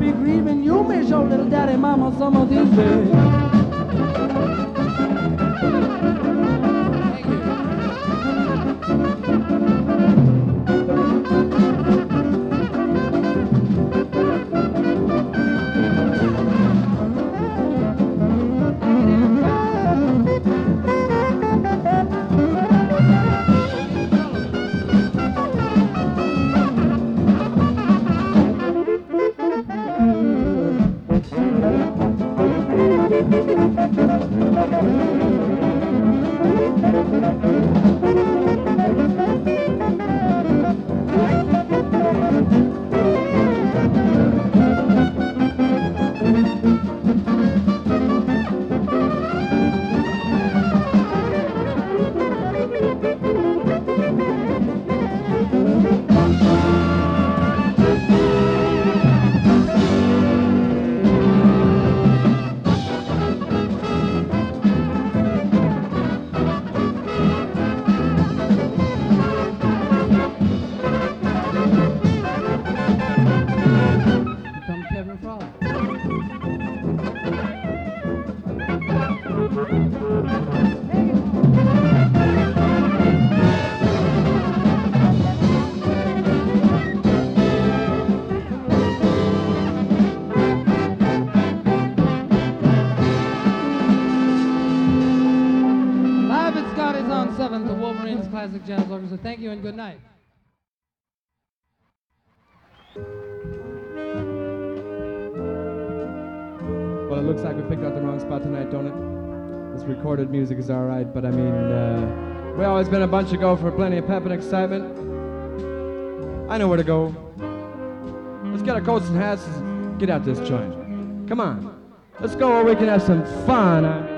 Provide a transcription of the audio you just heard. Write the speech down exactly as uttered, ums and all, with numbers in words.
be grieving. You miss your little daddy mama some of these days. Classic Jazz Orchestra. Thank you and good night. Well, it looks like we picked out the wrong spot tonight, don't it? This recorded music is all right, but I mean, uh, we always been a bunch to go for plenty of pep and excitement. I know where to go. Let's get our coats and hats and get out this joint. Come on. Let's go where we can have some fun. Huh?